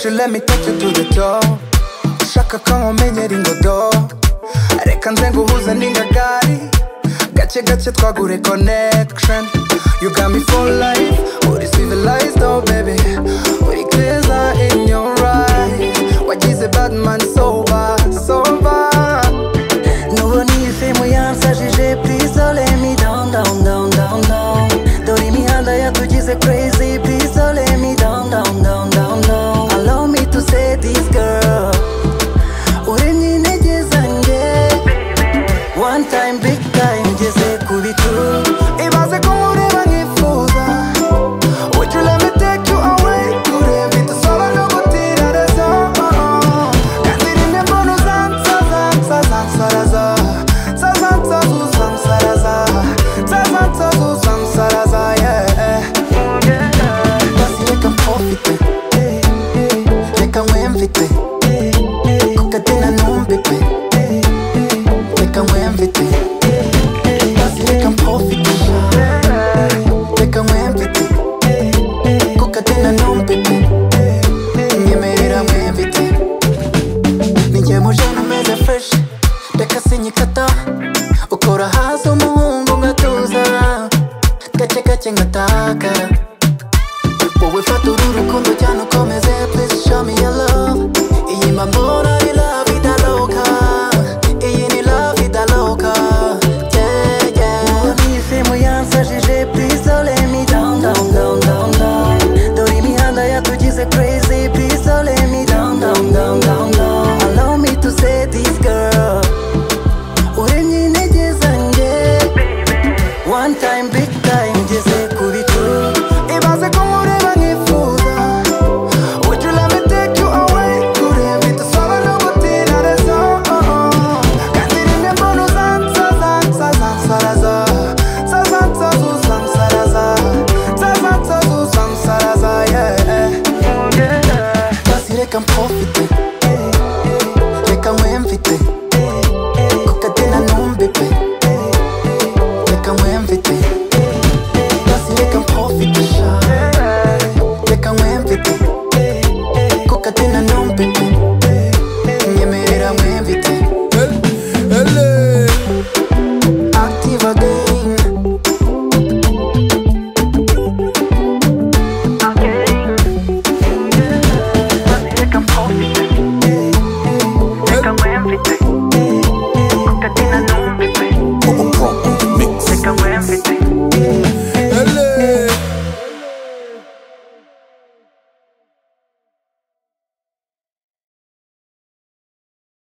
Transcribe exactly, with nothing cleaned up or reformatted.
Won't you let me take you to the top? Ushaka ko nkumenyera ingodo, reka nze nguhuze n'ingagari, gake gake twagure connection. You got me for life, uri civilized oh baby, uri clear in your eyes. Wagize bad man sober, sober. Nubona iyi filmu yansajije, please don't let me down, down, down, down, down. Dore imihanda yatugize crazy, please don't let me down, down, down, down, down. Allow me to say this girl, uremye intege zanjye. One time big time ngeze ku bicu, ibaze ko nkureba nkifuza. Would you let me take you away? Kure bidusaba no gutirareza, kandi rimwe mbona uzansaza, nsazansaraza, nsazansaraza, uzansaraza, nsazansaraza, uzansaraza, yeah. basi reka mprofite, reka nkwemvite, kukatena numbipe, reka nkwemvite, basi reka mprofite, reka nkwemvite, kukatena numbipe, nyemerera nkwemvite. Ninjye mujene umeze fresh, reka sinyikata, ukora hasi umuhungu ngatuza, gake gake ngataka. Wowe fata uru rukundo cyane ukomeze, please show me your love. Iyi mbambona ni la vida loca, iyi ni la vida loca, yeah yeah. Ni filmu yansajije, please don't let me down, down, down, down, down. Dore imihanda yatugize crazy, please don't let me down, down, down, down, down. Allow me to say this girl, uremye intege zanjye. One time